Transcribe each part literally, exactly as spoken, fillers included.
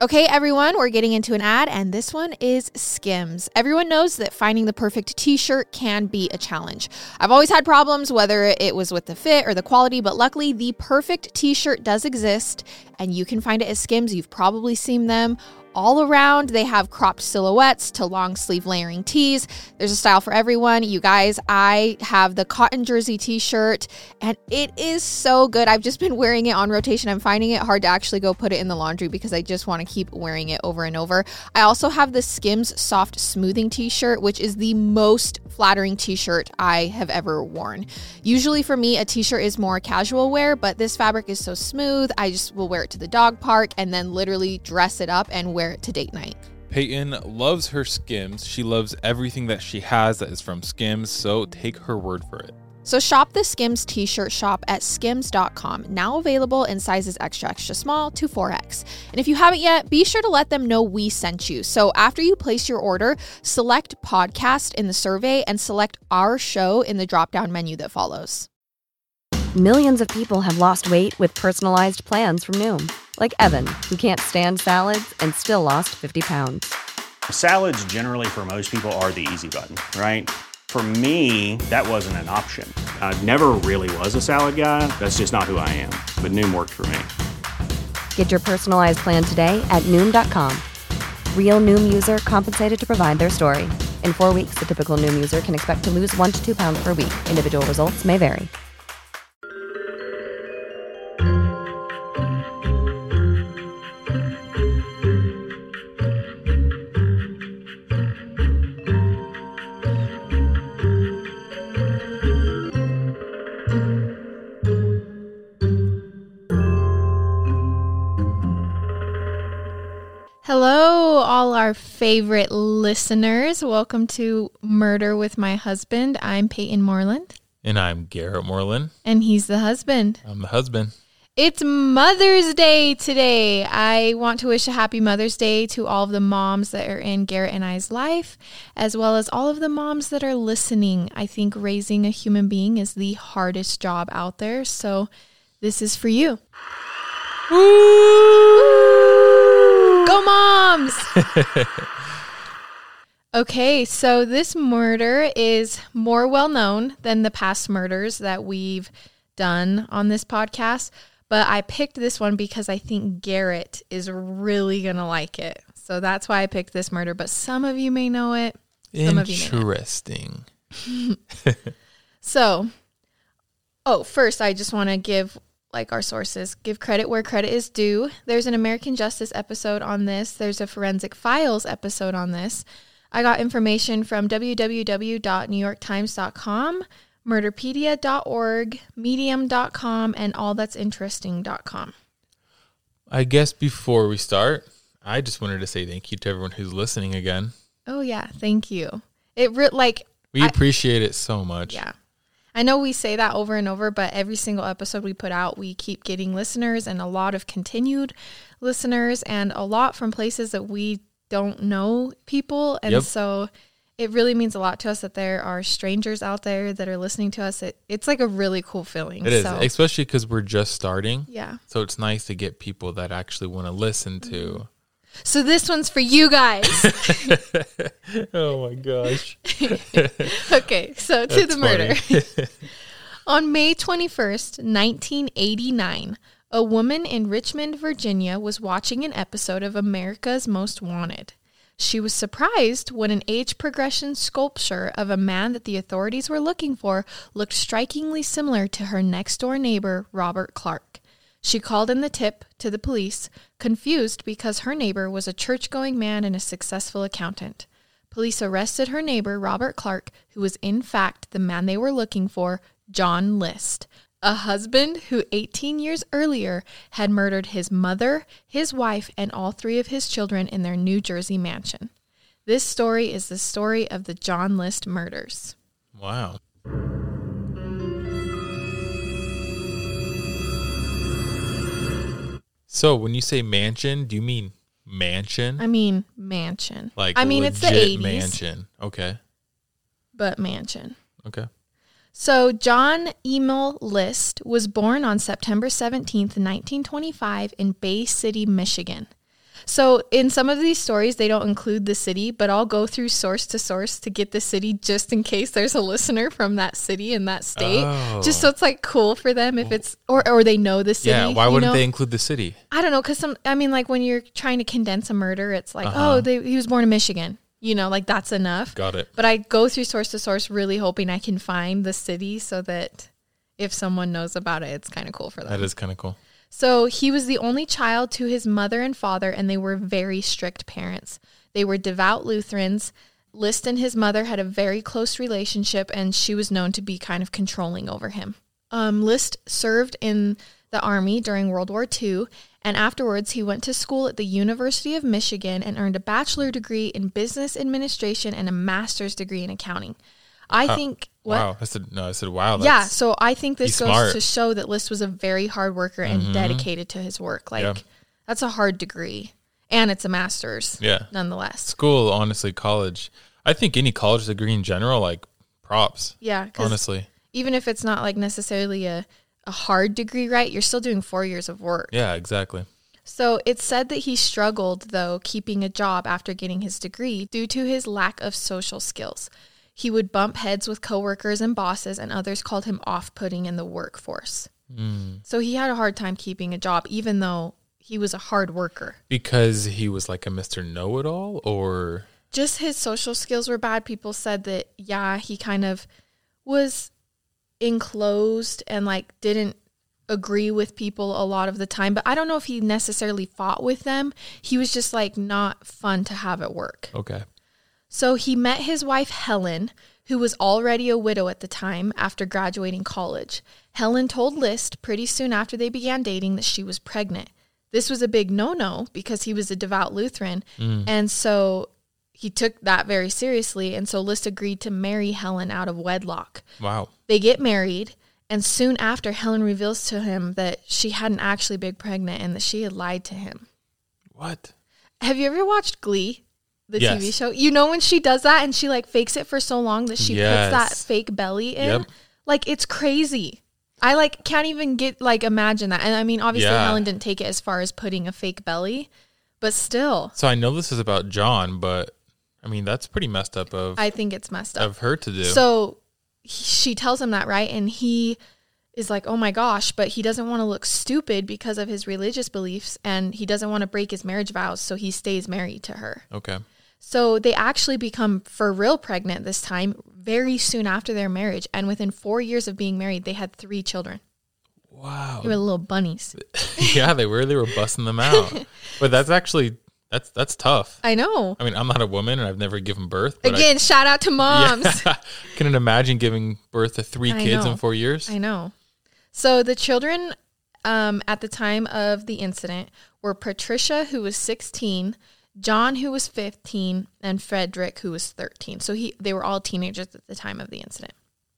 Okay, everyone, we're getting into an ad, and this one is Skims. Everyone knows that finding the perfect t-shirt can be a challenge. I've always had problems, whether it was with the fit or the quality, but luckily the perfect t-shirt does exist, and you can find it at Skims. You've probably seen them all around. They have cropped silhouettes to long sleeve layering tees. There's a style for everyone. You guys, I have the cotton jersey t-shirt and it is so good. I've just been wearing it on rotation. I'm finding it hard to actually go put it in the laundry because I just want to keep wearing it over and over. I also have the Skims soft smoothing t-shirt, which is the most flattering t-shirt I have ever worn. Usually for me, a t-shirt is more casual wear, but this fabric is so smooth. I just will wear it to the dog park and then literally dress it up and wear it to date night. Peyton loves her Skims. She loves everything that she has that is from Skims, so take her word for it. So shop the Skims t-shirt shop at skims dot com, now available in sizes extra, extra small to four X. And if you haven't yet, be sure to let them know we sent you. So after you place your order, select podcast in the survey and select our show in the drop-down menu that follows. Millions of people have lost weight with personalized plans from Noom. Like Evan, who can't stand salads and still lost fifty pounds. Salads generally for most people are the easy button, right? For me, that wasn't an option. I never really was a salad guy. That's just not who I am. But Noom worked for me. Get your personalized plan today at Noom dot com. Real Noom user compensated to provide their story. In four weeks, the typical Noom user can expect to lose one to two pounds per week. Individual results may vary. Hello, all our favorite listeners. Welcome to Murder with My Husband. I'm Peyton Moreland. And I'm Garrett Moreland. And he's the husband. I'm the husband. It's Mother's Day today. I want to wish a happy Mother's Day to all of the moms that are in Garrett and I's life, as well as all of the moms that are listening. I think raising a human being is the hardest job out there, so this is for you. Go moms! Okay, so this murder is more well known than the past murders that we've done on this podcast, but I picked this one because I think Garrett is really going to like it. So that's why I picked this murder, but some of you may know it. Some Interesting. Of you may not. So, oh, first I just want to give like our sources, give credit where credit is due. There's an American Justice episode on this. There's a Forensic Files episode on this. I got information from w w w dot new york times dot com, murderpedia dot org, medium dot com, and all that's interesting dot com. I guess before we start, I just wanted to say thank you to everyone who's listening again. Oh, yeah. Thank you. It re- like We I, appreciate it so much. Yeah. I know we say that over and over, but every single episode we put out, we keep getting listeners and a lot of continued listeners and a lot from places that we don't know people. And yep. So it really means a lot to us that there are strangers out there that are listening to us. It, it's like a really cool feeling. It is, so. Especially because we're just starting. Yeah. So it's nice to get people that actually want to listen to. Mm-hmm. So this one's for you guys. Oh my gosh. Okay, so to That's the murder. On May twenty-first, nineteen eighty-nine, a woman in Richmond, Virginia was watching an episode of America's Most Wanted. She was surprised when an age progression sculpture of a man that the authorities were looking for looked strikingly similar to her next-door neighbor, Robert Clark. She called in the tip to the police, confused because her neighbor was a church-going man and a successful accountant. Police arrested her neighbor, Robert Clark, who was in fact the man they were looking for, John List, a husband who eighteen years earlier had murdered his mother, his wife, and all three of his children in their New Jersey mansion. This story is the story of the John List murders. Wow. So when you say mansion, do you mean mansion? I mean mansion. Like I mean, it's the eighties. Mansion. Okay. But mansion. Okay. So John Emil List was born on September seventeenth, nineteen twenty-five in Bay City, Michigan. So in some of these stories, they don't include the city, but I'll go through source to source to get the city just in case there's a listener from that city in that state. Oh. Just so it's like cool for them if it's, or, or they know the city. Yeah, why wouldn't know? they include the city? I don't know, because some, I mean, like when you're trying to condense a murder, it's like, uh-huh. oh, they, he was born in Michigan. You know, like that's enough. Got it. But I go through source to source really hoping I can find the city so that if someone knows about it, it's kind of cool for them. That is kind of cool. So he was the only child to his mother and father, and they were very strict parents. They were devout Lutherans. List and his mother had a very close relationship, and she was known to be kind of controlling over him. Um, List served in the Army during World War Two, and afterwards he went to school at the University of Michigan and earned a bachelor degree in business administration and a master's degree in accounting. I uh, think... What? Wow. I said, no, I said, wow. That's, yeah, so I think this goes smart. to show that List was a very hard worker and mm-hmm. dedicated to his work. Like, yeah. that's a hard degree. And it's a master's, yeah. nonetheless. School, honestly, college. I think any college degree in general, like, props. Yeah. Honestly. Even if it's not, like, necessarily a, a hard degree, right? You're still doing four years of work. Yeah, exactly. So it's said that he struggled, though, keeping a job after getting his degree due to his lack of social skills. He would bump heads with coworkers and bosses, and others called him off-putting in the workforce. Mm. So he had a hard time keeping a job, even though he was a hard worker. Because he was like a Mister Know-It-All, or? Just his social skills were bad. People said that, yeah, he kind of was enclosed and like didn't agree with people a lot of the time. But I don't know if he necessarily fought with them. He was just like not fun to have at work. Okay. So he met his wife, Helen, who was already a widow at the time after graduating college. Helen told List pretty soon after they began dating that she was pregnant. This was a big no-no because he was a devout Lutheran. Mm. And so he took that very seriously. And so List agreed to marry Helen out of wedlock. Wow. They get married. And soon after, Helen reveals to him that she hadn't actually been pregnant and that she had lied to him. What? Have you ever watched Glee? The yes. T V show. You know when she does that and she like fakes it for so long that she yes. puts that fake belly in? Yep. Like it's crazy. I like can't even get like imagine that. And I mean obviously yeah. Helen didn't take it as far as putting a fake belly, but still. So I know this is about John, but I mean that's pretty messed up of I think it's messed up. Of her to do. So he, she tells him that, right? And he is like, oh my gosh, but he doesn't want to look stupid because of his religious beliefs and he doesn't want to break his marriage vows, so he stays married to her. Okay. So they actually become for real pregnant this time very soon after their marriage. And within four years of being married, they had three children. Wow. They were little bunnies. Yeah, they really were busting them out. But that's actually, that's that's tough. I know. I mean, I'm not a woman and I've never given birth. But Again, I, shout out to moms. Yeah, can imagine giving birth to three I kids know. in four years? I know. So the children um, at the time of the incident were Patricia, who was sixteen, John, who was fifteen, and Frederick, who was thirteen. So he they were all teenagers at the time of the incident.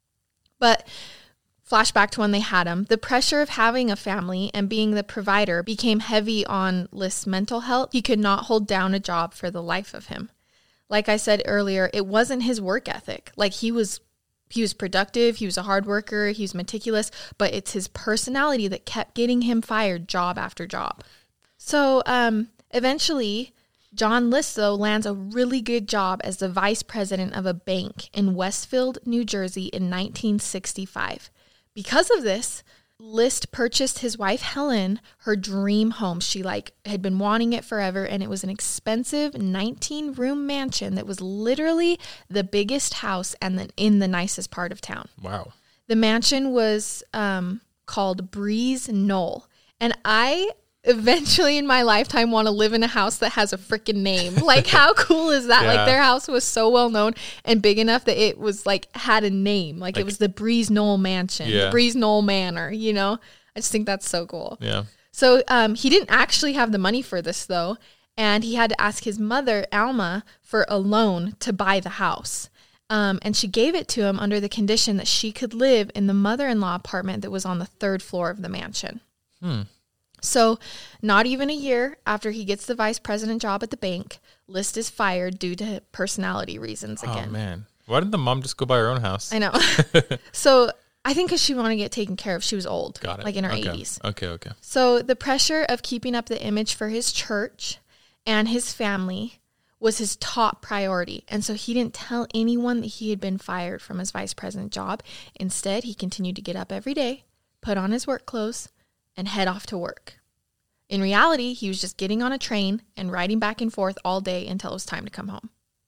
But flashback to when they had him, the pressure of having a family and being the provider became heavy on List's mental health. He could not hold down a job for the life of him. Like I said earlier, it wasn't his work ethic. Like he was he was productive, he was a hard worker, he was meticulous, but it's his personality that kept getting him fired job after job. So um, eventually... John List, though, lands a really good job as the vice president of a bank in Westfield, New Jersey in nineteen sixty-five. Because of this, List purchased his wife, Helen, her dream home. She like had been wanting it forever, and it was an expensive nineteen-room mansion that was literally the biggest house and then in the nicest part of town. Wow. The mansion was um, called Breeze Knoll, and I... eventually in my lifetime want to live in a house that has a freaking name. Like how cool is that? Yeah. Like their house was so well known and big enough that it was like had a name. Like, like it was the Breeze Knoll Mansion, yeah. the Breeze Knoll Manor, you know? I just think that's so cool. Yeah. So um, he didn't actually have the money for this though. And he had to ask his mother, Alma, for a loan to buy the house. Um, and she gave it to him under the condition that she could live in the mother-in-law apartment that was on the third floor of the mansion. Hmm. So not even a year after he gets the vice president job at the bank, List is fired due to personality reasons again. Oh, man. Why didn't the mom just go buy her own house? I know. So I think because she wanted to get taken care of. She was old. Got it. Like in her okay. eighties. Okay, okay. So the pressure of keeping up the image for his church and his family was his top priority. And so he didn't tell anyone that he had been fired from his vice president job. Instead, he continued to get up every day, put on his work clothes, and head off to work. In reality, he was just getting on a train and riding back and forth all day until it was time to come home.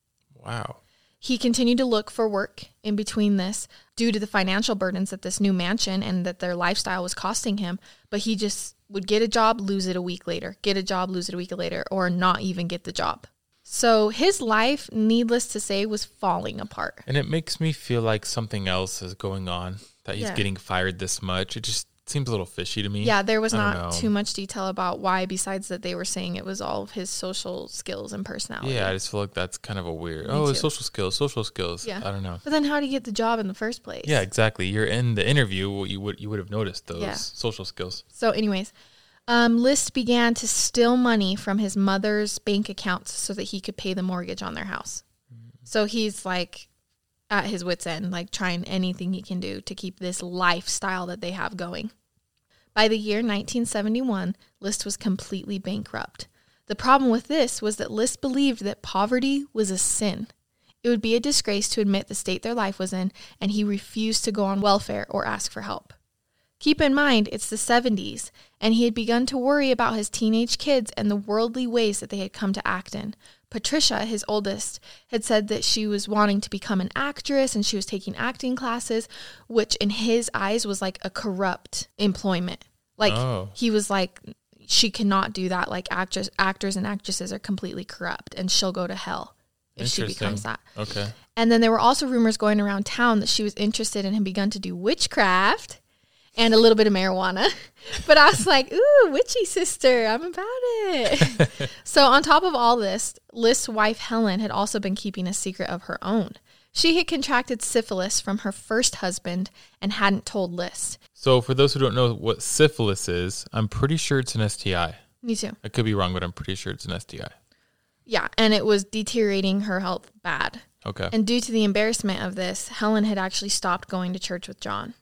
Wow. He continued to look for work in between this due to the financial burdens that this new mansion and that their lifestyle was costing him. But he just would get a job, lose it a week later, get a job, lose it a week later, or not even get the job. So his life, needless to say, was falling apart. And it makes me feel like something else is going on, that he's Yeah. getting fired this much. It just seems a little fishy to me. Yeah, there was I don't not know. too much detail about why, besides that they were saying it was all of his social skills and personality. Yeah, I just feel like that's kind of a weird. Me oh, his too. social skills, social skills. Yeah. I don't know. But then how did he get the job in the first place? Yeah, exactly. You're in the interview. well, You would you would have noticed those Yeah. social skills. So anyways, um, List began to steal money from his mother's bank accounts so that he could pay the mortgage on their house. So he's like at his wit's end, like trying anything he can do to keep this lifestyle that they have going. By the year nineteen seventy-one, List was completely bankrupt. The problem with this was that List believed that poverty was a sin. It would be a disgrace to admit the state their life was in, and he refused to go on welfare or ask for help. Keep in mind, it's the seventies, and he had begun to worry about his teenage kids and the worldly ways that they had come to act in. Patricia, his oldest, had said that she was wanting to become an actress and she was taking acting classes, which in his eyes was like a corrupt employment. Like Oh. he was like, she cannot do that. Like actors, actors and actresses are completely corrupt and she'll go to hell if she Interesting. becomes that. Okay. And then there were also rumors going around town that she was interested and had begun to do witchcraft and a little bit of marijuana. But I was like, ooh, witchy sister, I'm about it. So on top of all this, List's wife, Helen, had also been keeping a secret of her own. She had contracted syphilis from her first husband and hadn't told List. So for those who don't know what syphilis is, I'm pretty sure it's an S T I. Me too. I could be wrong, but I'm pretty sure it's an S T I. Yeah, and it was deteriorating her health bad. Okay. And due to the embarrassment of this, Helen had actually stopped going to church with John.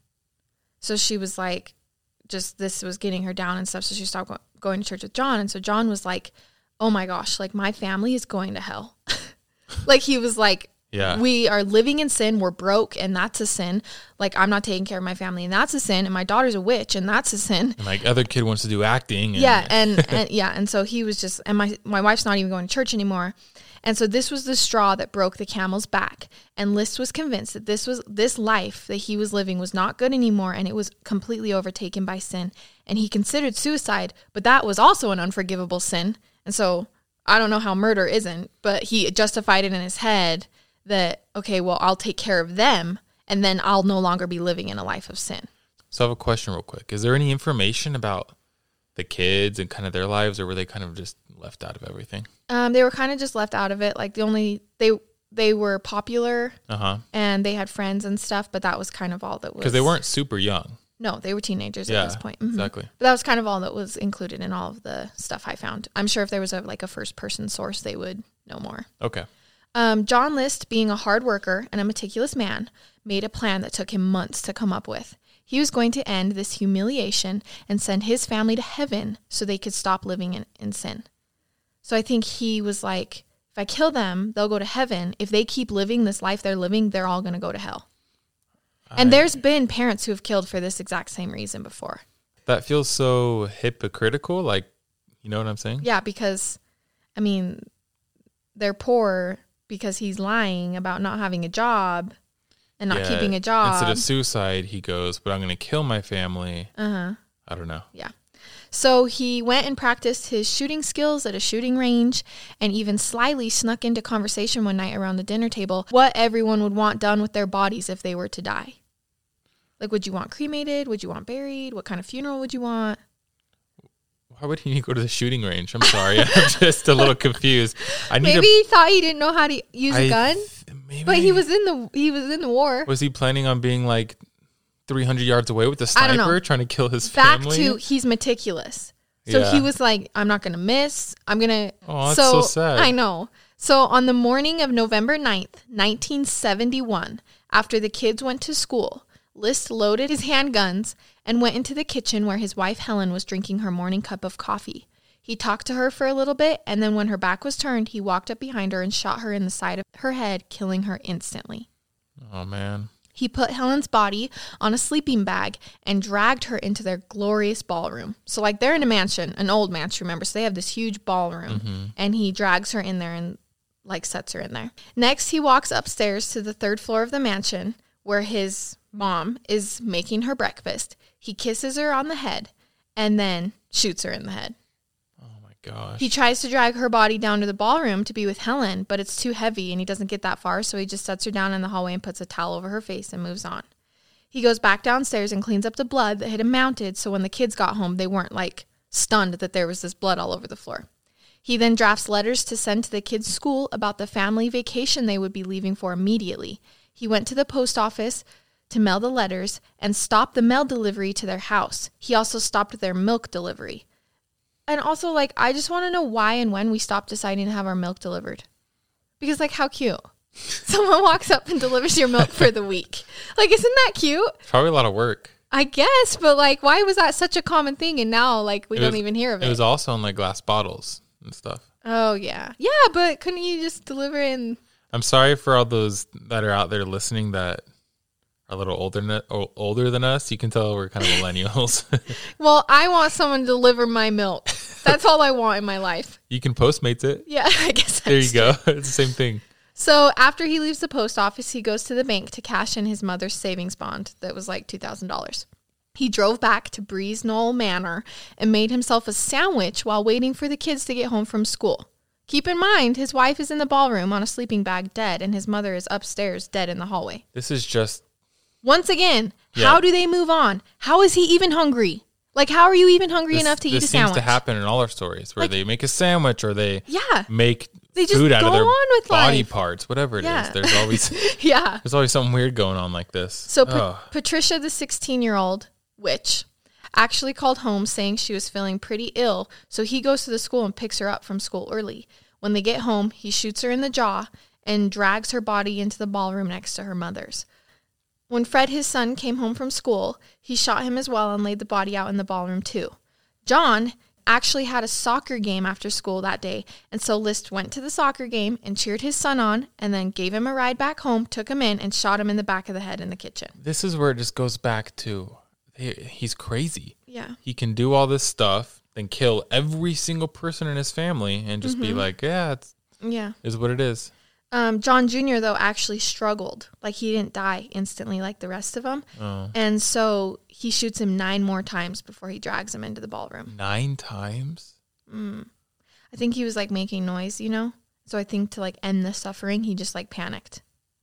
So she was like, just this was getting her down and stuff. So she stopped go- going to church with John. And so John was like, oh my gosh, like my family is going to hell. Like he was like, Yeah. we are living in sin. We're broke and that's a sin. Like I'm not taking care of my family and that's a sin. And my daughter's a witch and that's a sin. And like other kid wants to do acting. And Yeah, and, and yeah, and so he was just, and my my wife's not even going to church anymore, and so this was the straw that broke the camel's back. And List was convinced that this was this life that he was living was not good anymore, and it was completely overtaken by sin. And he considered suicide, but that was also an unforgivable sin. And so I don't know how murder isn't, but he justified it in his head that okay, well I'll take care of them, and then I'll no longer be living in a life of sin. So I have a question real quick. Is there any information about the kids and kind of their lives, or were they kind of just left out of everything? Um, they were kind of just left out of it. Like the only they they were popular Uh-huh. and they had friends and stuff, but that was kind of all that was. Because they weren't super young. No, they were teenagers Yeah, at this point. Mhm. exactly. But that was kind of all that was included in all of the stuff I found. I'm sure if there was a like a first person source, they would know more. Okay. Um, John List, being a hard worker and a meticulous man, made a plan that took him months to come up with. He was going to end this humiliation and send his family to heaven so they could stop living in, in sin. So I think he was like, if I kill them, they'll go to heaven. If they keep living this life they're living, they're all going to go to hell. And I- there's been parents who have killed for this exact same reason before. That feels so hypocritical. Like, you know what I'm saying? Yeah, because, I mean, they're poor because he's lying about not having a job and not Yeah, keeping a job. Instead of suicide, he goes, but I'm going to kill my family. Uh-huh. I don't know. Yeah. So he went and practiced his shooting skills at a shooting range and even slyly snuck into conversation one night around the dinner table what everyone would want done with their bodies if they were to die. Like, would you want cremated? Would you want buried? What kind of funeral would you want? Why would he need to go to the shooting range? I'm sorry. I'm just a little confused. I need Maybe a, he thought he didn't know how to use I a gun, th- maybe, but he was in the he was in the war. Was he planning on being like three hundred yards away with the I don't know. sniper trying to kill his Back family? to he's meticulous. So Yeah. he was like, I'm not going to miss. I'm going to. Oh, that's so sad. I know. So on the morning of November ninth, nineteen seventy-one, after the kids went to school, List loaded his handguns and went into the kitchen where his wife Helen was drinking her morning cup of coffee. He talked to her for a little bit, and then when her back was turned, he walked up behind her and shot her in the side of her head, killing her instantly. Oh, man. He put Helen's body on a sleeping bag and dragged her into their glorious ballroom. So, like, they're in a mansion, an old mansion, remember? So they have this huge ballroom, mm-hmm. and he drags her in there and, like, sets her in there. Next, he walks upstairs to the third floor of the mansion where his mom is making her breakfast. He kisses her on the head and then shoots her in the head. Gosh. He tries to drag her body down to the ballroom to be with Helen, but it's too heavy and he doesn't get that far, so he just sets her down in the hallway and puts a towel over her face and moves on. He goes back downstairs and cleans up the blood that had mounted, so when the kids got home, they weren't, like, stunned that there was this blood all over the floor. He then drafts letters to send to the kids' school about the family vacation they would be leaving for immediately. He went to the post office to mail the letters and stopped the mail delivery to their house. He also stopped their milk delivery. And also, like, I just want to know why and when we stopped deciding to have our milk delivered. Because, like, how cute. Someone walks up and delivers your milk for the week. Like, isn't that cute? Probably a lot of work. I guess, but, like, why was that such a common thing? And now, like, we it don't was, even hear of it. It was also in, like, glass bottles and stuff. Oh, yeah. Yeah, but couldn't you just deliver in... I'm sorry for all those that are out there listening that... a little older than, older than us. You can tell we're kind of millennials. Well, I want someone to deliver my milk. That's all I want in my life. You can Postmates it. Yeah, I guess that's There you true. go. It's the same thing. So after he leaves the post office, he goes to the bank to cash in his mother's savings bond that was like two thousand dollars. He drove back to Breeze Knoll Manor and made himself a sandwich while waiting for the kids to get home from school. Keep in mind, his wife is in the ballroom on a sleeping bag dead, and his mother is upstairs dead in the hallway. This is just... Once again, Yeah. how do they move on? How is he even hungry? Like, how are you even hungry This, enough to eat a this sandwich? seems to happen in all our stories where Like- they make a sandwich or they Yeah. make They just food out of go their on with body life. parts, whatever it is. Yeah. There's always Yeah. there's always something weird going on like this. So Pa- Ugh. Patricia, the sixteen-year-old witch, actually called home saying she was feeling pretty ill, so he goes to the school and picks her up from school early. When they get home, he shoots her in the jaw and drags her body into the ballroom next to her mother's. When Fred, his son, came home from school, he shot him as well and laid the body out in the ballroom too. John actually had a soccer game after school that day, and so List went to the soccer game and cheered his son on and then gave him a ride back home, took him in, and shot him in the back of the head in the kitchen. This is where it just goes back to he- he's crazy. Yeah. He can do all this stuff, then kill every single person in his family and just Mm-hmm. be like, yeah, it's Yeah. is what it is. Um, John Junior, though, actually struggled. Like, he didn't die instantly like the rest of them. Oh. And so he shoots him nine more times before he drags him into the ballroom. Nine times? Mm. I think he was, like, making noise, you know? So I think to, like, end the suffering, he just, like, panicked.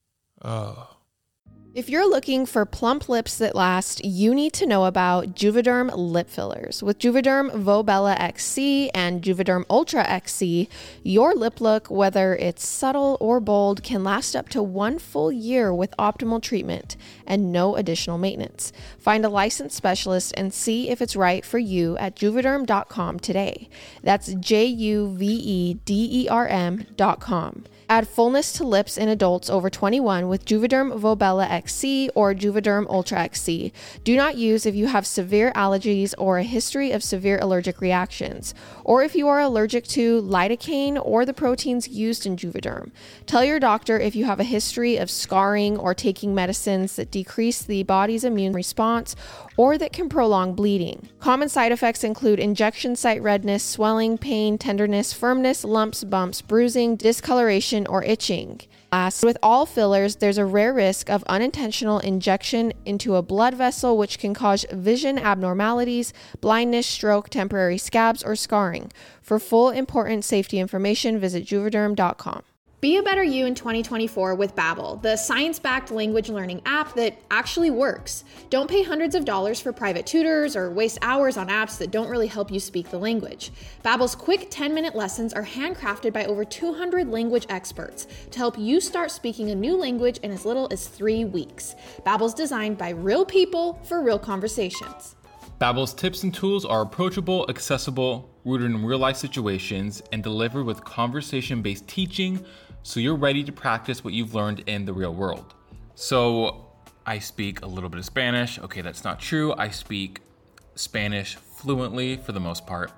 Oh. If you're looking for plump lips that last, you need to know about Juvederm lip fillers. With Juvederm Volbella X C and Juvederm Ultra X C, your lip look, whether it's subtle or bold, can last up to one full year with optimal treatment and no additional maintenance. Find a licensed specialist and see if it's right for you at juvederm dot com today. That's J U V E D E R M dot com. Add fullness to lips in adults over twenty-one with Juvederm Volbella X C or Juvederm Ultra X C. Do not use if you have severe allergies or a history of severe allergic reactions, or if you are allergic to lidocaine or the proteins used in Juvederm. Tell your doctor if you have a history of scarring or taking medicines that decrease the body's immune response or that can prolong bleeding. Common side effects include injection site redness, swelling, pain, tenderness, firmness, lumps, bumps, bruising, discoloration, or itching. Last, with all fillers, there's a rare risk of unintentional injection into a blood vessel, which can cause vision abnormalities, blindness, stroke, temporary scabs, or scarring. For full important safety information, visit juvederm dot com. Be a better you in twenty twenty-four with Babbel, the science-backed language learning app that actually works. Don't pay hundreds of dollars for private tutors or waste hours on apps that don't really help you speak the language. Babbel's quick ten-minute lessons are handcrafted by over two hundred language experts to help you start speaking a new language in as little as three weeks. Babbel's designed by real people for real conversations. Babbel's tips and tools are approachable, accessible, rooted in real-life situations, and delivered with conversation-based teaching, so you're ready to practice what you've learned in the real world. So I speak a little bit of Spanish. Okay, that's not true. I speak Spanish fluently for the most part.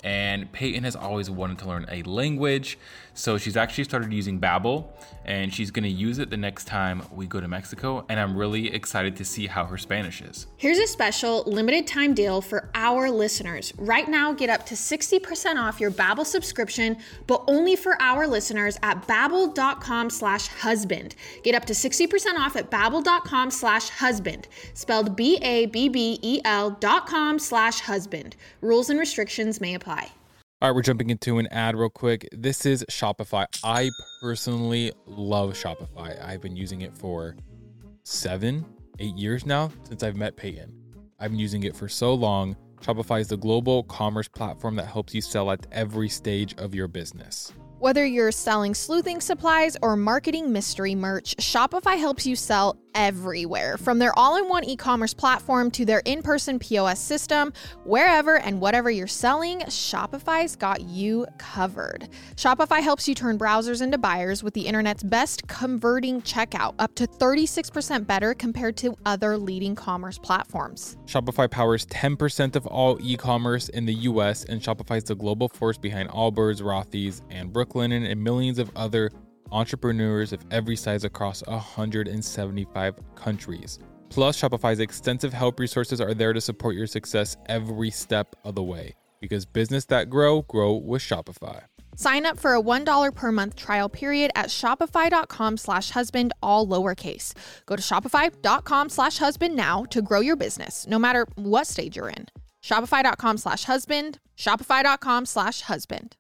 And Peyton has always wanted to learn a language, so she's actually started using Babbel, and she's going to use it the next time we go to Mexico, and I'm really excited to see how her Spanish is. Here's a special limited time deal for our listeners. Right now, get up to sixty percent off your Babbel subscription, but only for our listeners at babbel.com slash husband. Get up to sixty percent off at babbel.com slash husband, spelled B A B B E L dot com slash husband. Rules and restrictions may apply. All right, we're jumping into an ad real quick. This is Shopify. I personally love Shopify. I've been using it for seven, eight years now since I've met Peyton. I've been using it for so long. Shopify is the global commerce platform that helps you sell at every stage of your business. Whether you're selling sleuthing supplies or marketing mystery merch, Shopify helps you sell everywhere. From their all-in-one e-commerce platform to their in-person P O S system, wherever and whatever you're selling, Shopify's got you covered. Shopify helps you turn browsers into buyers with the internet's best converting checkout, up to thirty-six percent better compared to other leading commerce platforms. Shopify powers ten percent of all e-commerce in the U S, and Shopify is the global force behind Allbirds, Rothy's, and Brooklinen, and millions of other entrepreneurs of every size across one hundred seventy-five countries. Plus, Shopify's extensive help resources are there to support your success every step of the way. Because business that grow, grow with Shopify. Sign up for a one dollar per month trial period at shopify.com slash husband, all lowercase. Go to shopify.com slash husband now to grow your business, no matter what stage you're in. Shopify.com slash husband, shopify.com slash husband.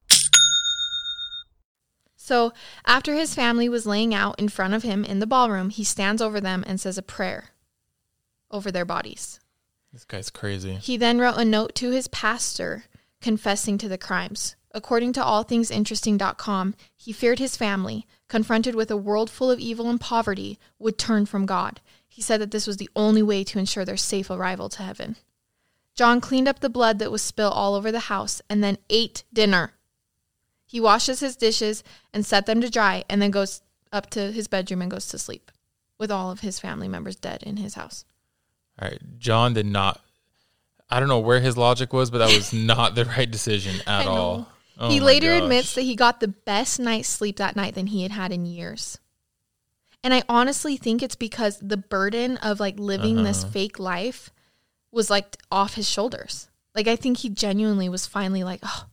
So after his family was laying out in front of him in the ballroom, he stands over them and says a prayer over their bodies. This guy's crazy. He then wrote a note to his pastor confessing to the crimes. According to all things interesting dot com, he feared his family, confronted with a world full of evil and poverty, would turn from God. He said that this was the only way to ensure their safe arrival to heaven. John cleaned up the blood that was spilled all over the house and then ate dinner. He washes his dishes and set them to dry and then goes up to his bedroom and goes to sleep with all of his family members dead in his house. All right. John did not, I don't know where his logic was, but that was not the right decision at all. Oh he later gosh. admits that he got the best night's sleep that night than he had had in years. And I honestly think it's because the burden of like living uh-huh. this fake life was like off his shoulders. Like I think he genuinely was finally like, oh,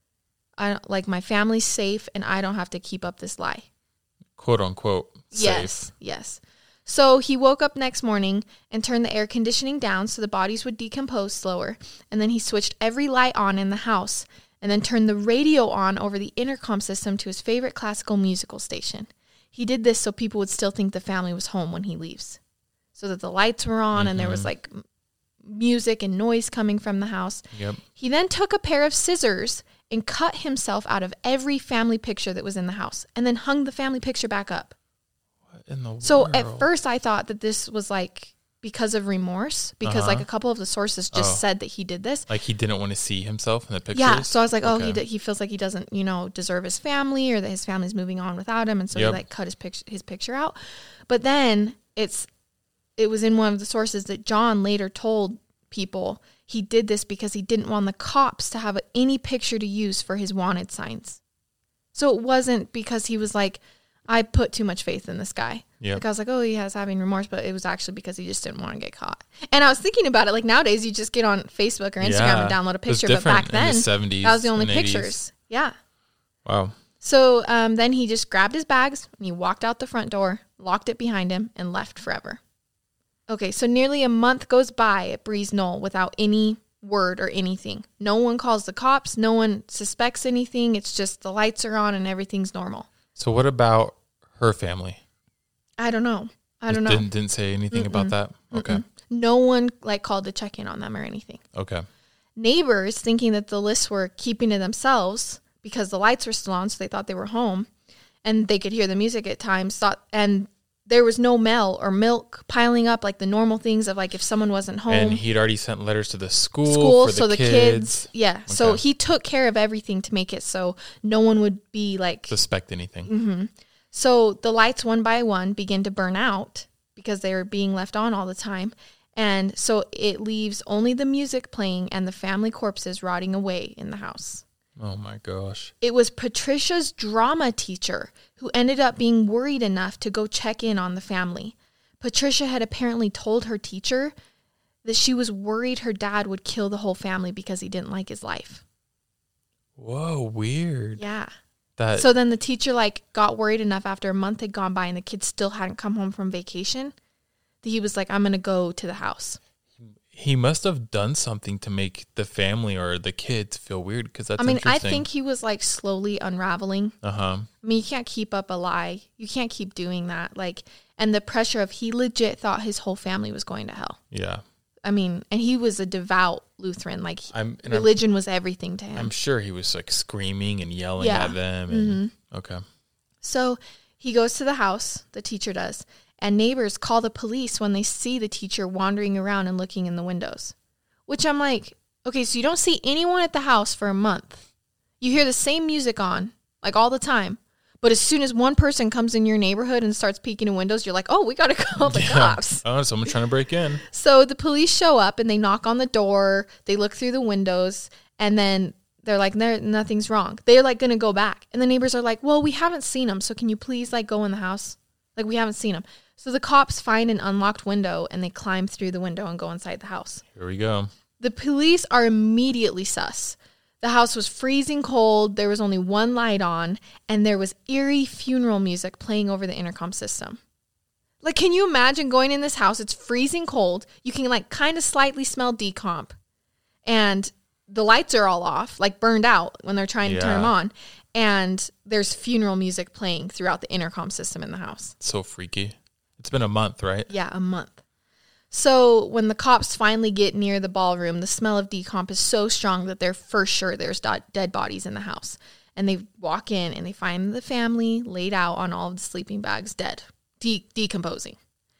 I don't, like my family's safe and I don't have to keep up this lie. Quote unquote safe. Yes, yes. So he woke up next morning and turned the air conditioning down so the bodies would decompose slower. And then he switched every light on in the house and then turned the radio on over the intercom system to his favorite classical musical station. He did this so people would still think the family was home when he leaves. So that the lights were on mm-hmm. and there was like music and noise coming from the house. Yep. He then took a pair of scissors and cut himself out of every family picture that was in the house and then hung the family picture back up. What in the so world? At first I thought that this was like because of remorse, because uh-huh. like a couple of the sources just oh. said that he did this. Like he didn't want to see himself in the pictures? Yeah, so I was like, oh, okay. he d- he feels like he doesn't, you know, deserve his family or that his family's moving on without him, and so yep. he like cut his picture his picture out. But then it's it was in one of the sources that John later told people he did this because he didn't want the cops to have any picture to use for his wanted signs. So it wasn't because he was like, I put too much faith in this guy. Yep. Like I was like, oh, he has having remorse, but it was actually because he just didn't want to get caught. And I was thinking about it, like nowadays you just get on Facebook or Instagram yeah. and download a picture, but back then the seventies that was the only pictures. Yeah. Wow. So um, then he just grabbed his bags and he walked out the front door, locked it behind him, and left forever. Okay, so nearly a month goes by at Breeze Knoll without any word or anything. No one calls the cops. No one suspects anything. It's just the lights are on and everything's normal. So what about her family? I don't know. I don't know. Didn't, didn't say anything Mm-mm. about that? Okay. Mm-mm. No one like called to check in on them or anything. Okay. Neighbors, thinking that the lists were keeping to themselves because the lights were still on, so they thought they were home, and they could hear the music at times, thought, and there was no mail or milk piling up, like the normal things of like if someone wasn't home. And he'd already sent letters to the school, school for the so kids. the kids. Yeah. Okay. So he took care of everything to make it so no one would be like... suspect anything. Mm-hmm. So the lights one by one begin to burn out because they were being left on all the time. And so it leaves only the music playing and the family corpses rotting away in the house. Oh my gosh. It was Patricia's drama teacher who ended up being worried enough to go check in on the family. Patricia had apparently told her teacher that she was worried her dad would kill the whole family because he didn't like his life. Whoa, weird. Yeah. That So then the teacher like got worried enough after a month had gone by and the kids still hadn't come home from vacation that he was like, I'm going to go to the house. he must have done something to make the family or the kids feel weird, because that's I mean, I interesting. think he was like slowly unraveling. Uh-huh. I mean, you can't keep up a lie. You can't keep doing that. Like, and the pressure of he legit thought his whole family was going to hell. Yeah. I mean, and he was a devout Lutheran. Like, I'm, and religion I'm, was everything to him. I'm sure he was like screaming and yelling Yeah. at them. And, Mm-hmm. Okay. So he goes to the house, the teacher does, and neighbors call the police when they see the teacher wandering around and looking in the windows. Which I'm like, okay, so you don't see anyone at the house for a month. You hear the same music on, like all the time. But as soon as one person comes in your neighborhood and starts peeking in windows, you're like, oh, we got to call the Yeah. cops. Oh, someone's trying to break in. So the police show up and they knock on the door. They look through the windows and then they're like, there, nothing's wrong. They're like going to go back. And the neighbors are like, well, we haven't seen him. So can you please like go in the house? Like, we haven't seen him. So the cops find an unlocked window and they climb through the window and go inside the house. Here we go. The police are immediately sus. The house was freezing cold. There was only one light on and there was eerie funeral music playing over the intercom system. Like, can you imagine going in this house? It's freezing cold. You can like kind of slightly smell decomp and the lights are all off, like burned out when they're trying to turn Yeah. them on. And there's funeral music playing throughout the intercom system in the house. So freaky. It's been a month, right? Yeah, a month. So when the cops finally get near the ballroom, the smell of decomp is so strong that they're for sure there's do- dead bodies in the house. And they walk in and they find the family laid out on all of the sleeping bags, dead, de- decomposing.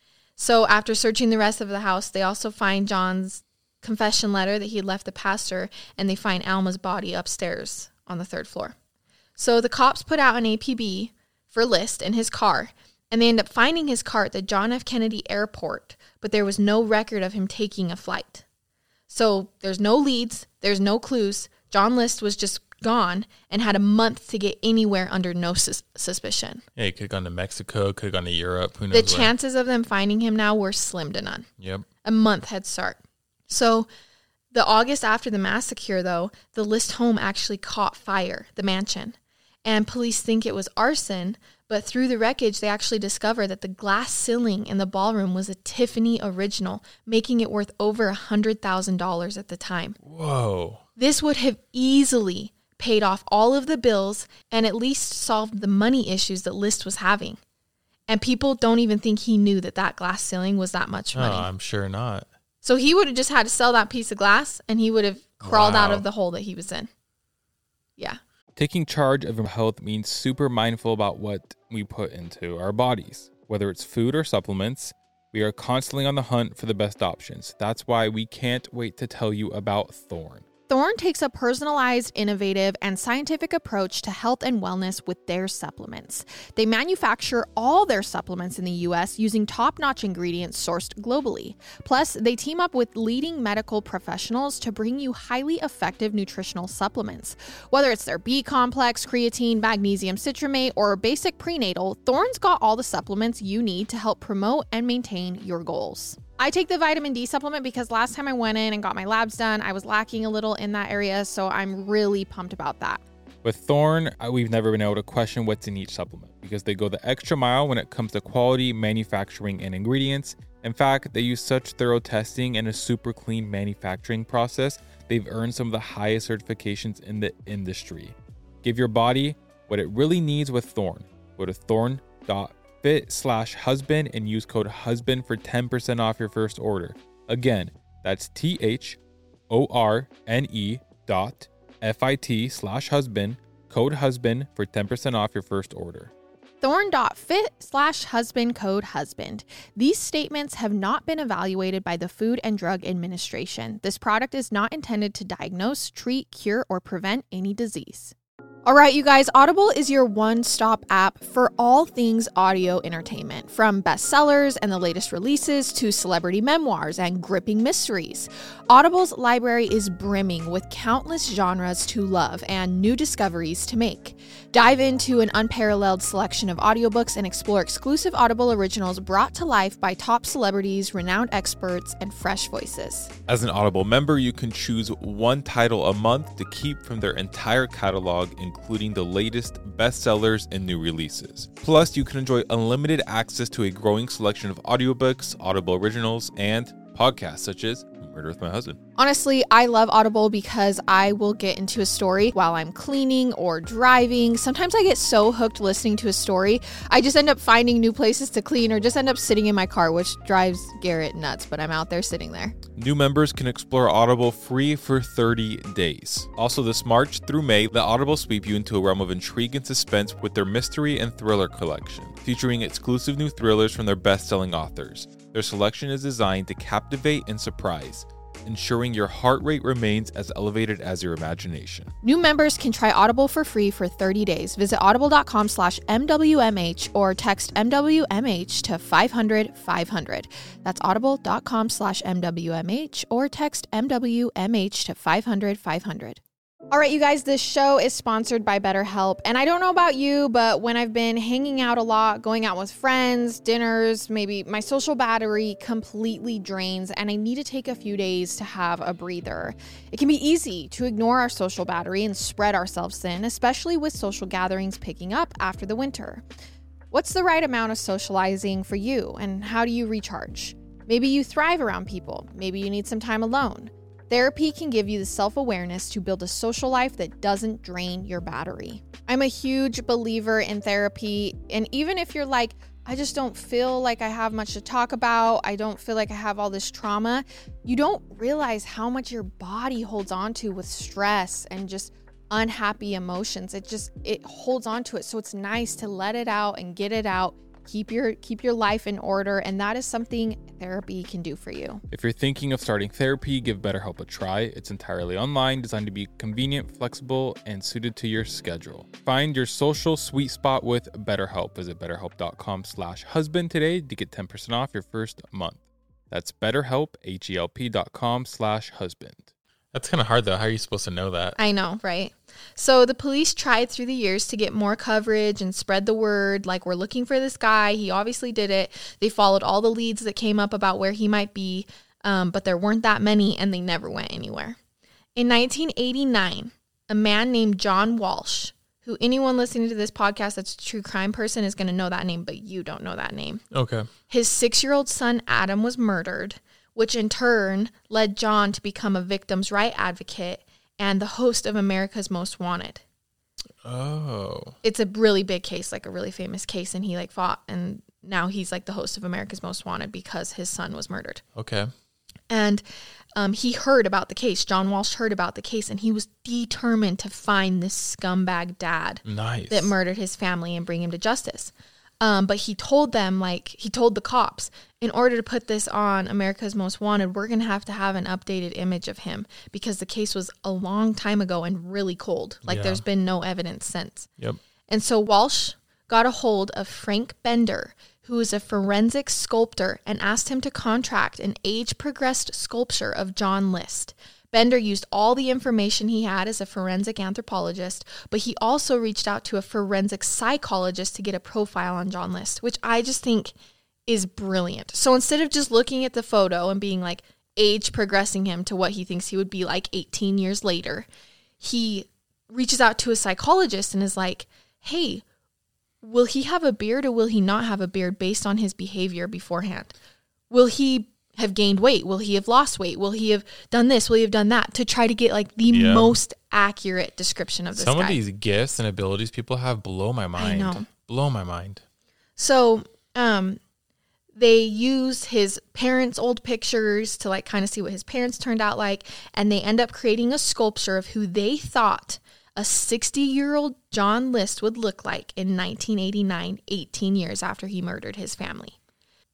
So after searching the rest of the house, they also find John's confession letter that he had left the pastor, and they find Alma's body upstairs on the third floor. So the cops put out an A P B for List in his car, and they end up finding his car at the John F. Kennedy Airport, but there was no record of him taking a flight. So there's no leads, there's no clues. John List was just gone and had a month to get anywhere under no sus- suspicion. Yeah, he could have gone to Mexico, could have gone to Europe. Who knows The where. chances of them finding him now were slim to none. Yep. A month head start. So the August after the massacre, though, the List home actually caught fire, the mansion. And police think it was arson, but through the wreckage, they actually discover that the glass ceiling in the ballroom was a Tiffany original, making it worth over one hundred thousand dollars at the time. Whoa. This would have easily paid off all of the bills and at least solved the money issues that List was having. And people don't even think he knew that that glass ceiling was that much Oh, money. I'm sure not. So he would have just had to sell that piece of glass and he would have crawled out Wow. of the hole that he was in. Yeah. Taking charge of your health means super mindful about what we put into our bodies. Whether it's food or supplements, we are constantly on the hunt for the best options. That's why we can't wait to tell you about Thorne. Thorne takes a personalized, innovative, and scientific approach to health and wellness with their supplements. They manufacture all their supplements in the U S using top-notch ingredients sourced globally. Plus, they team up with leading medical professionals to bring you highly effective nutritional supplements. Whether it's their B-complex, creatine, magnesium citrate, or basic prenatal, Thorne's got all the supplements you need to help promote and maintain your goals. I take the vitamin D supplement because last time I went in and got my labs done, I was lacking a little in that area, so I'm really pumped about that. With Thorne, uh, we've never been able to question what's in each supplement because they go the extra mile when it comes to quality, manufacturing, and ingredients. In fact, they use such thorough testing and a super clean manufacturing process, they've earned some of the highest certifications in the industry. Give your body what it really needs with Thorne. Go to thorne dot fit slash husband and use code husband for ten percent off your first order. Again, that's T H O R N E dot F-I-T slash husband, code husband for ten percent off your first order. Thorne.fit slash husband code husband. These statements have not been evaluated by the Food and Drug Administration. This product is not intended to diagnose, treat, cure, or prevent any disease. All right, you guys, Audible is your one-stop app for all things audio entertainment, from bestsellers and the latest releases to celebrity memoirs and gripping mysteries. Audible's library is brimming with countless genres to love and new discoveries to make. Dive into an unparalleled selection of audiobooks and explore exclusive Audible originals brought to life by top celebrities, renowned experts, and fresh voices. As an Audible member, you can choose one title a month to keep from their entire catalog, including the latest bestsellers and new releases. Plus, you can enjoy unlimited access to a growing selection of audiobooks, Audible originals, and podcasts such as Murder with My Husband. Honestly, I love Audible because I will get into a story while I'm cleaning or driving. Sometimes I get so hooked listening to a story, I just end up finding new places to clean or just end up sitting in my car, which drives Garrett nuts, but I'm out there sitting there. New members can explore Audible free for thirty days. Also, this March through May, let Audible sweep you into a realm of intrigue and suspense with their mystery and thriller collection, featuring exclusive new thrillers from their best-selling authors. Their selection is designed to captivate and surprise, ensuring your heart rate remains as elevated as your imagination. New members can try Audible for free for thirty days. Visit audible.com slash MWMH or text M W M H to five hundred five hundred. That's audible.com slash MWMH or text M W M H to five hundred five hundred. All right, you guys, this show is sponsored by BetterHelp. And I don't know about you, but when I've been hanging out a lot, going out with friends, dinners, maybe my social battery completely drains and I need to take a few days to have a breather. It can be easy to ignore our social battery and spread ourselves thin, especially with social gatherings picking up after the winter. What's the right amount of socializing for you and how do you recharge? Maybe you thrive around people. Maybe you need some time alone. Therapy can give you the self-awareness to build a social life that doesn't drain your battery. I'm a huge believer in therapy, and even if you're like, I just don't feel like I have much to talk about, I don't feel like I have all this trauma, you don't realize how much your body holds on to with stress and just unhappy emotions. It just, it holds on to it. So it's nice to let it out and get it out. Keep your keep your life in order, and that is something therapy can do for you. If you're thinking of starting therapy, give BetterHelp a try. It's entirely online, designed to be convenient, flexible, and suited to your schedule. Find your social sweet spot with BetterHelp. Visit betterhelp.com slash husband today to get ten percent off your first month. That's BetterHelp, H-E-L-P dot com slash husband. That's kind of hard, though. How are you supposed to know that? I know, right? So the police tried through the years to get more coverage and spread the word, like, we're looking for this guy. He obviously did it. They followed all the leads that came up about where he might be, um, but there weren't that many, and they never went anywhere. In nineteen eighty-nine, a man named John Walsh, who anyone listening to this podcast that's a true crime person is going to know that name, but you don't know that name. Okay. His six-year-old son, Adam, was murdered, which in turn led John to become a victim's right advocate and the host of America's Most Wanted. Oh. It's a really big case, like a really famous case, and he like fought, and now he's like the host of America's Most Wanted because his son was murdered. Okay. And um, he heard about the case. John Walsh heard about the case, and he was determined to find this scumbag dad nice. that murdered his family and bring him to justice. Um, but he told them, like, he told the cops, in order to put this on America's Most Wanted, we're going to have to have an updated image of him because the case was a long time ago and really cold. Like, yeah. there's been no evidence since. Yep. And so Walsh got a hold of Frank Bender, who is a forensic sculptor, and asked him to contract an age-progressed sculpture of John List. Bender used all the information he had as a forensic anthropologist, but he also reached out to a forensic psychologist to get a profile on John List, which I just think is brilliant. So instead of just looking at the photo and being like age progressing him to what he thinks he would be like eighteen years later, he reaches out to a psychologist and is like, hey, will he have a beard or will he not have a beard based on his behavior beforehand? Will he have gained weight? Will he have lost weight? Will he have done this? Will he have done that? To try to get like the yeah. most accurate description of this Some guy. of these gifts and abilities people have blow my mind. I know. Blow my mind. So um, they use his parents' old pictures to like kind of see what his parents turned out like. And they end up creating a sculpture of who they thought a sixty-year-old John List would look like in nineteen eighty-nine, eighteen years after he murdered his family.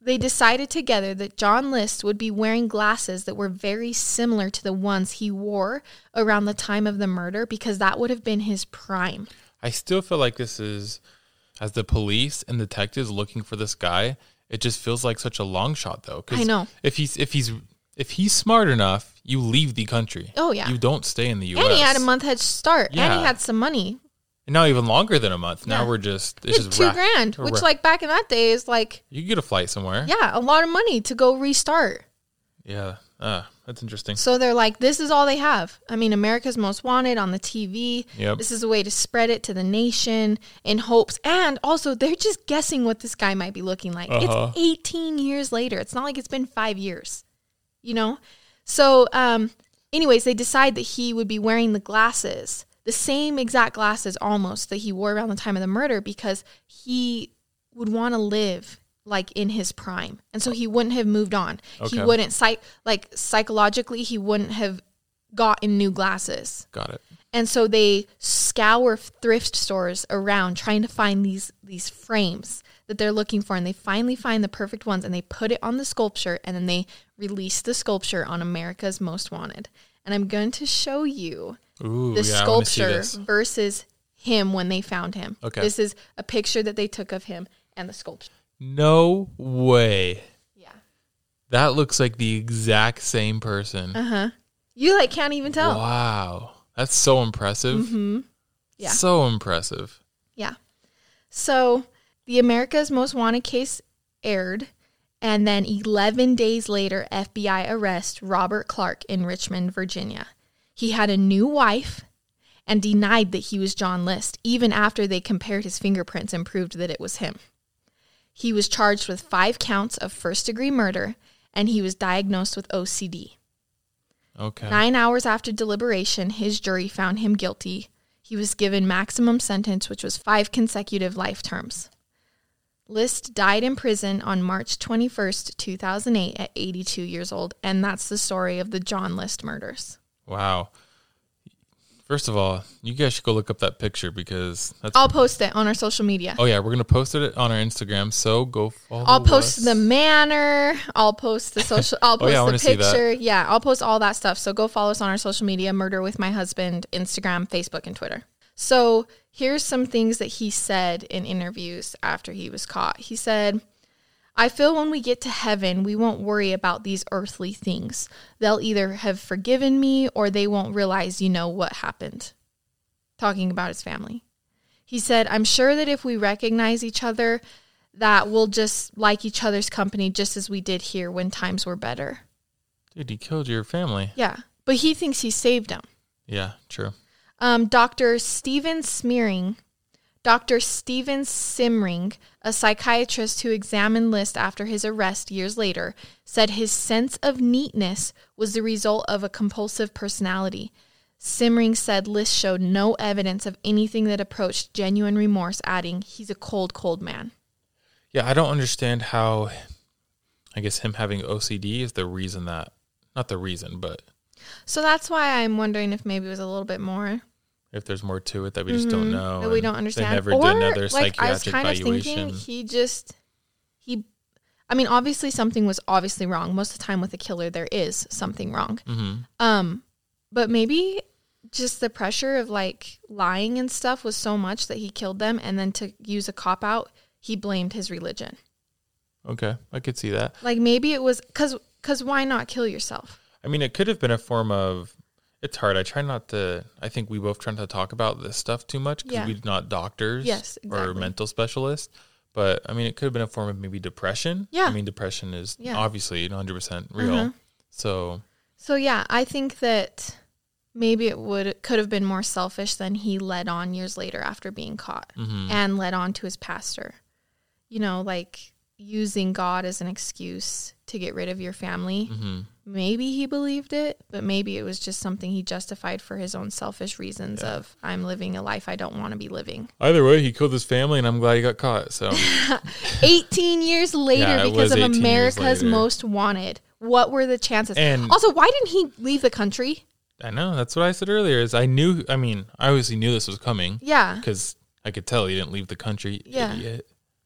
they decided together that John List would be wearing glasses that were very similar to the ones he wore around the time of the murder because that would have been his prime. I still feel like this is, as the police and detectives looking for this guy, it just feels like such a long shot, though. 'Cause I know. If he's if he's if he's smart enough, you leave the country. Oh, yeah. You don't stay in the U S. And he had a month head start. Yeah. And he had some money. And now even longer than a month. Now Yeah. we're just He it's had just two ra- grand, ra- which like back in that day is like, you can get a flight somewhere. yeah, a lot of money to go restart. Yeah. Ah, that's interesting. So they're like, this is all they have. I mean, America's Most Wanted on the T V. Yep. This is a way to spread it to the nation in hopes. And also, they're just guessing what this guy might be looking like. Uh-huh. It's eighteen years later. It's not like it's been five years, you know? So, um, anyways, they decide that he would be wearing the glasses, the same exact glasses almost that he wore around the time of the murder because he would want to live like in his prime. And so he wouldn't have moved on. Okay. He wouldn't psych like psychologically he wouldn't have gotten new glasses. Got it. And so they scour thrift stores around trying to find these these frames that they're looking for, and they finally find the perfect ones and they put it on the sculpture, and then they release the sculpture on America's Most Wanted. And I'm going to show you Ooh, the yeah, I wanna see sculpture this. versus him when they found him. Okay. This is a picture that they took of him and the sculpture. No way. Yeah. That looks like the exact same person. Uh-huh. You like can't even tell. Wow. That's so impressive. Mm-hmm. Yeah. So impressive. Yeah. So the America's Most Wanted case aired, and then eleven days later, F B I arrest Robert Clark in Richmond, Virginia. He had a new wife and denied that he was John List, even after they compared his fingerprints and proved that it was him. He was charged with five counts of first-degree murder, and he was diagnosed with O C D. Okay. Nine hours after deliberation, his jury found him guilty. He was given maximum sentence, which was five consecutive life terms. List died in prison on March twenty-first, two thousand eight at eighty-two years old, and that's the story of the John List murders. Wow. First of all, you guys should go look up that picture because that's... I'll post it on our social media. Oh, yeah. We're going to post it on our Instagram, so go follow I'll post us. the manor. I'll post the social. I'll Oh, post yeah, I the wanna see that. picture. Yeah, I'll post all that stuff. So go follow us on our social media: Murder with My Husband, Instagram, Facebook, and Twitter. So here's some things that he said in interviews after he was caught. He said, "I feel when we get to heaven, we won't worry about these earthly things. They'll either have forgiven me or they won't realize, you know, what happened." Talking about his family. He said, "I'm sure that if we recognize each other, that we'll just like each other's company just as we did here when times were better." Dude, he killed your family. Yeah. But he thinks he saved them. Yeah, true. Um, Doctor Stephen Smearing, Doctor Stephen Simring, a psychiatrist who examined List after his arrest years later, said his sense of neatness was the result of a compulsive personality. Simring said List showed no evidence of anything that approached genuine remorse, adding, "He's a cold, cold man." Yeah, I don't understand how, I guess him having O C D is the reason that, not the reason, but So that's why I'm wondering if maybe it was a little bit more if there's more to it that we just don't know. that we and don't understand. They never or, did another like, I was psychiatric kind of evaluation. thinking he just, he, I mean, obviously something was obviously wrong. Most of the time with a killer, there is something wrong. Mm-hmm. Um, but maybe just the pressure of like lying and stuff was so much that he killed them. And then to use a cop out, he blamed his religion. Okay, I could see that. Like maybe it was, cause, cause why not kill yourself? I mean, it could have been a form of, it's hard. I try not to, I think we both try not to talk about this stuff too much because Yeah. we're not doctors Yes, or exactly. mental specialists. But I mean, it could have been a form of maybe depression. Yeah. I mean, depression is Yeah. obviously one hundred percent real. Uh-huh. So, So yeah, I think that maybe it would could have been more selfish than he led on years later after being caught mhm. and led on to his pastor. You know, like using God as an excuse to get rid of your family. Mhm. Maybe he believed it, but maybe it was just something he justified for his own selfish reasons Yeah. of I'm living a life I don't want to be living. Either way, he killed his family, and I'm glad he got caught. So, eighteen years later Yeah, it because was of eighteen years America's later. Most Wanted. What were the chances? And- also, why didn't he leave the country? I know that's what I said earlier. Is I knew. I mean, I obviously knew this was coming Yeah. because I could tell he didn't leave the country. Yeah. Idiot.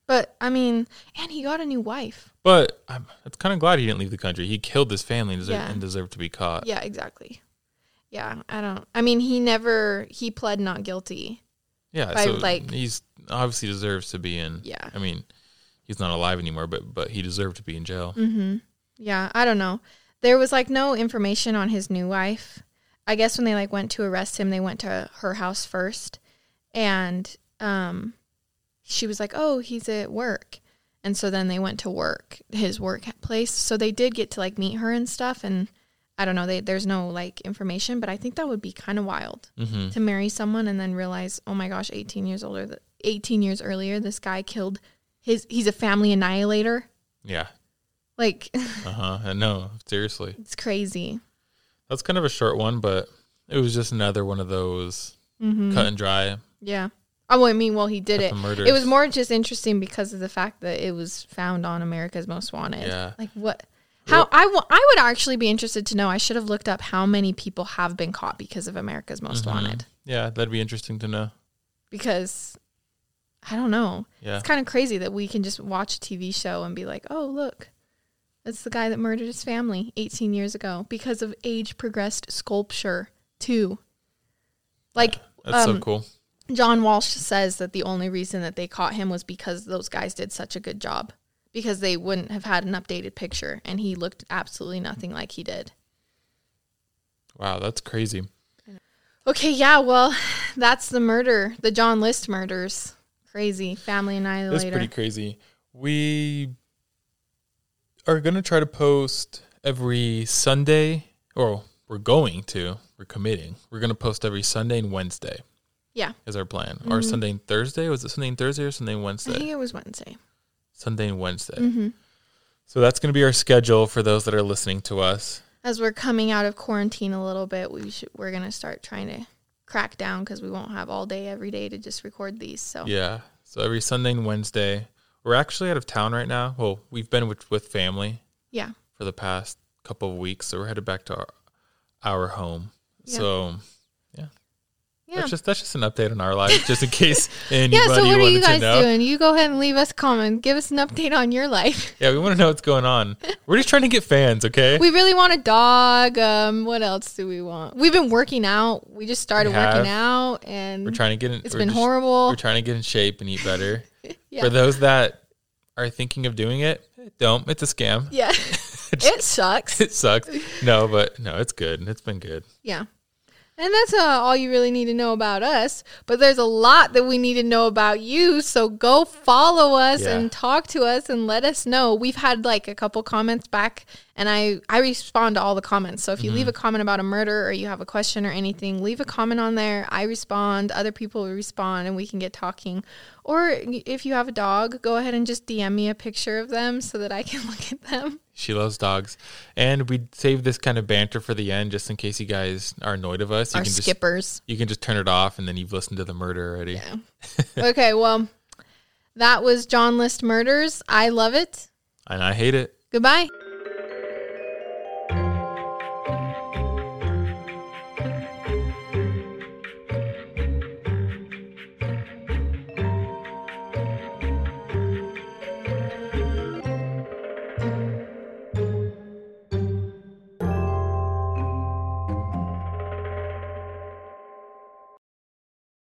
But, I mean, and he got a new wife. But I'm it's kind of glad he didn't leave the country. He killed his family and deserved, Yeah. and deserved to be caught. Yeah, exactly. Yeah, I don't, I mean, he never, he pled not guilty. Yeah, By, so like- he's obviously deserves to be in. Yeah. I mean, he's not alive anymore, but but he deserved to be in jail. Mm-hmm. Yeah, I don't know. There was like no information on his new wife. I guess when they like went to arrest him, they went to her house first, and um, she was like, "Oh, he's at work," and so then they went to work, his workplace. So they did get to like meet her and stuff, and I don't know. They, there's no like information, but I think that would be kind of wild Mm-hmm. to marry someone and then realize, oh my gosh, eighteen years older, th- eighteen years earlier, this guy killed his. He's a family annihilator. Yeah. Like, Uh huh. No, seriously. it's crazy. That's kind of a short one, but it was just another one of those Mm-hmm. cut and dry. Yeah. Oh, I mean, well, he did Cut it. the murders. It was more just interesting because of the fact that it was found on America's Most Wanted. Yeah. Like what? How I, w- I would actually be interested to know. I should have looked up how many people have been caught because of America's Most Mhm. Wanted. Yeah, that'd be interesting to know. Because I don't know. Yeah. It's kind of crazy that we can just watch a T V show and be like, oh, look, that's the guy that murdered his family eighteen years ago because of age progressed sculpture too. Like, That's so um, cool. John Walsh says that the only reason that they caught him was because those guys did such a good job, because they wouldn't have had an updated picture, and he looked absolutely nothing like he did. Wow, that's crazy. Okay, yeah, well, that's the murder, the John List murders. Crazy. Family annihilator. That's pretty crazy. We are going to try to post every Sunday, or we're going to, we're committing. We're going to post every Sunday and Wednesday. Yeah. Is our plan. Or Sunday and Thursday? Was it Sunday and Thursday or Sunday and I Wednesday? think it was Wednesday. Sunday and Wednesday. Mm-hmm. So that's going to be our schedule for those that are listening to us. As we're coming out of quarantine a little bit, we should, we're going to start trying to crack down because we won't have all day every day to just record these. So Yeah. So every Sunday and Wednesday. We're actually out of town right now. Well, we've been with, with family yeah. for the past couple of weeks. So we're headed back to our, our home. Yeah. So Yeah. that's just that's just an update on our life, just in case anybody Yeah, so what are wanted you guys to know. doing? You go ahead and leave us a comment. Give us an update on your life. Yeah, we want to know what's going on. We're just trying to get fans, okay? We really want a dog. Um, what else do we want? We've been working out. We just started We have. working out, and We're trying to get in. it's we're been just- horrible. We're trying to get in shape and eat better. Yeah. For those that are thinking of doing it, don't. It's a scam. Yeah. It sucks. It sucks. No, but no, it's good. It's been good. Yeah. And that's uh, all you really need to know about us. But there's a lot that we need to know about you. So go follow us Yeah. and talk to us and let us know. We've had like a couple comments back, and I, I respond to all the comments. So if you Mm-hmm. leave a comment about a murder or you have a question or anything, leave a comment on there. I respond. Other people will respond, and we can get talking. Or if you have a dog, go ahead and just D M me a picture of them so that I can look at them. She loves dogs. And we saved this kind of banter for the end just in case you guys are annoyed of us. You Our can just skippers. you can just turn it off and then you've listened to the murder already. Yeah. Okay, well, that was John List Murders. I love it. And I hate it. Goodbye.